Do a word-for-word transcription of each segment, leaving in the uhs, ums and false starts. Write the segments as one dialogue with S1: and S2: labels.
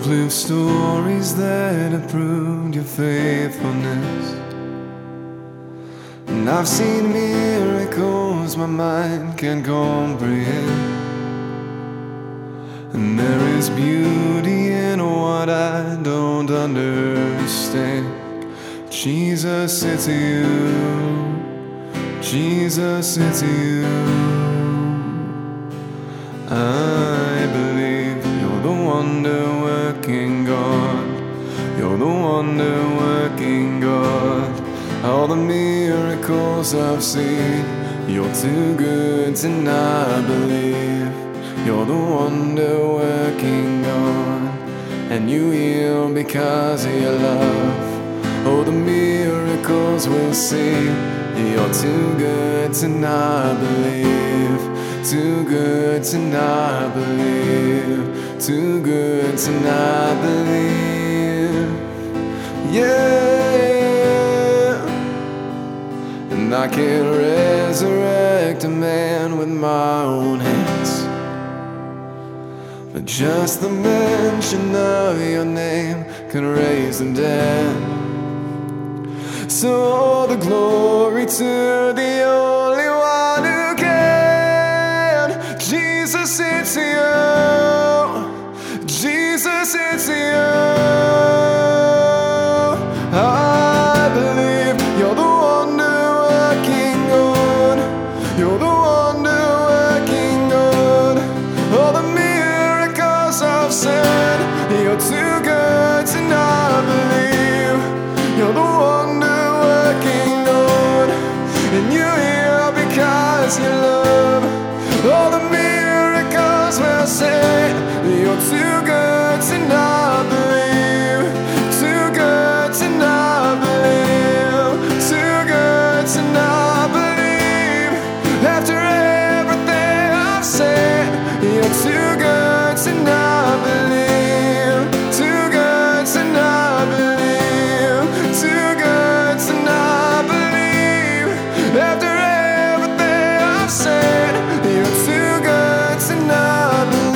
S1: I've lived stories that have proved your faithfulness, and I've seen miracles my mind can't comprehend. And there is beauty in what I don't understand. Jesus, it's you. Jesus, it's you. I believe you're the wonder-working God. You're the wonder-working God. All the miracles I've seen, you're too good to not believe. You're the wonder-working God, and you heal because of your love. Oh, the miracles we'll see. You're too good to not believe. Too good to not believe. Too good to not believe. Yeah. And I can resurrect a man with my own hands, but just the mention of your name can raise the dead. So all the glory to the only one who can. Jesus, it's you. Jesus, it's you. I believe you're the wonder-working God. You're the wonder-working God. All the miracles I've seen, you're too good to not believe. You're the wonder-working God, and you heal because you love. All the miracles we'll say, you're too good to not believe. Too good to not believe. Too good to not believe. After everything I've said, you're too good to not believe. Too good to not believe. Too good to not believe. After everything I've said, you're too good to not believe.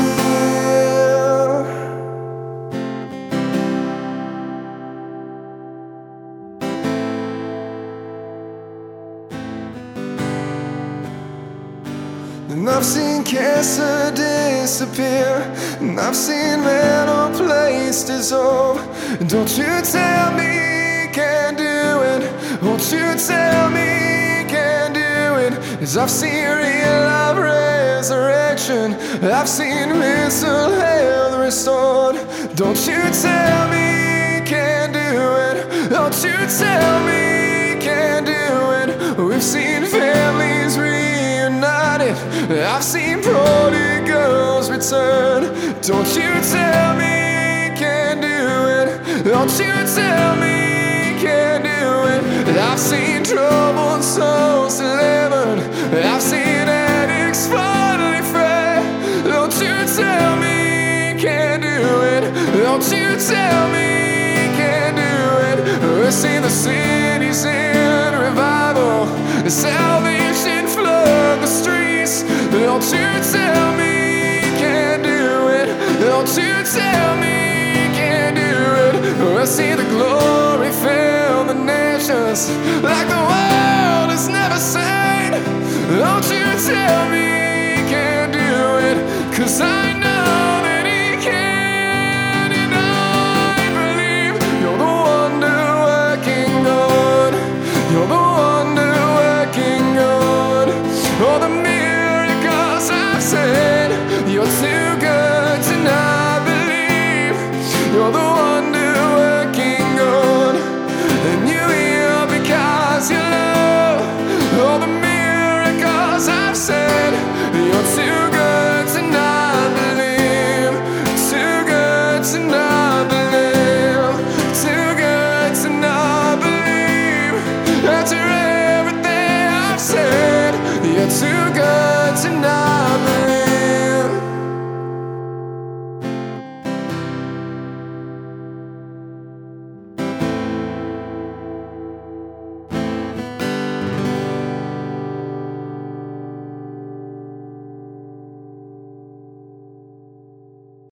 S1: And I've seen cancer disappear, and I've seen mental place dissolve. Don't you tell me you can't do it. Won't you tell me you can't do it? 'Cause I've seen real life resurrection. I've seen mental health restored. Don't you tell me you can't do it. Don't you tell me you can't do it. We've seen families reunited. I've seen prodigals return. Don't you tell me you can't do it. Don't you tell me you can't do it. I've seen troubled souls delivered. I've seen addicts finally free. Don't you tell me you can't do it. Don't you tell me you can't do it. We've seen the cities in revival, salvation flood the streets. Don't you tell me you can't do it. Don't you tell me you can't do it. I see the glory fill the nations like the world has never seen. Don't you tell me you can't do it, 'cause I know